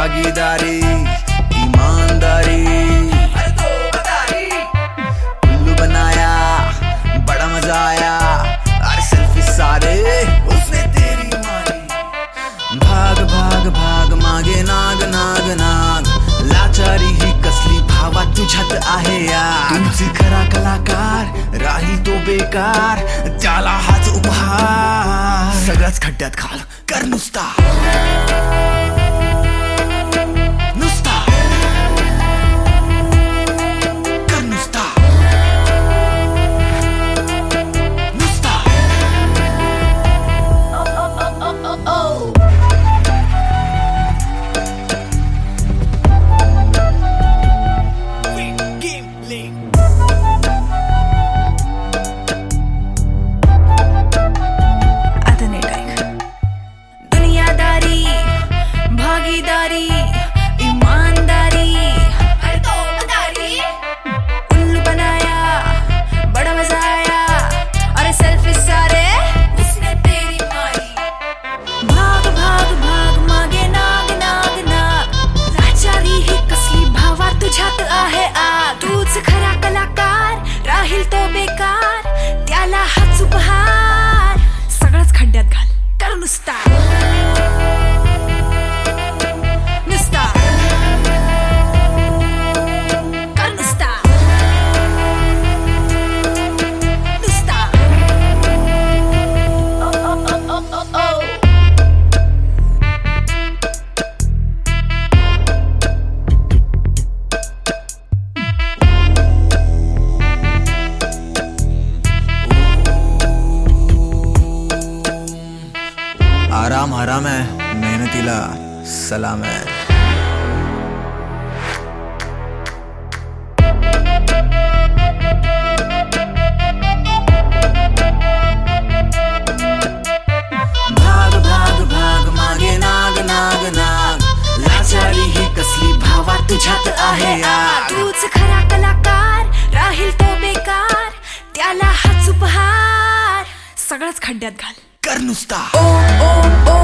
भागीदारी ईमानदारी उल्लू बनाया बड़ा मजा आया अरे सेल्फी सारे उसने तेरी मारी भाग भाग भाग मागे नाग नाग नाग लाचारी ही कसली भावा तुझ्यात आहे यार तुमची खरा कलाकार राही तो बेकार त्याला हाच उपहार सगळ्याच खड्ड्यात घाल कर नुसता भागीदारी ईमानदारी उल्लू बनाया बड़ा मजा आया अरे सेल्फी सारे उसने तेरी मारी भाग भाग भाग मागे नाग नाग नाग लाचारी ही कसली भावा तुझ्यात आहे आग तूच खरा कलाकार राहील तो बेकार त्याला हाच उपहार सगळंच खड्ड्यात घाल कर नुसता आराम हराम है मेहनतीला सलाम है भाग भाग भाग मागे नाग नाग नाग लाचारी ही कसली भावा तुझ्यात आहे यार तूच खरा कलाकार राहील तो बेकार त्याला हाच उपहार सगळंच खड्ड्यात घाल कर नुसता ओ ओ ओ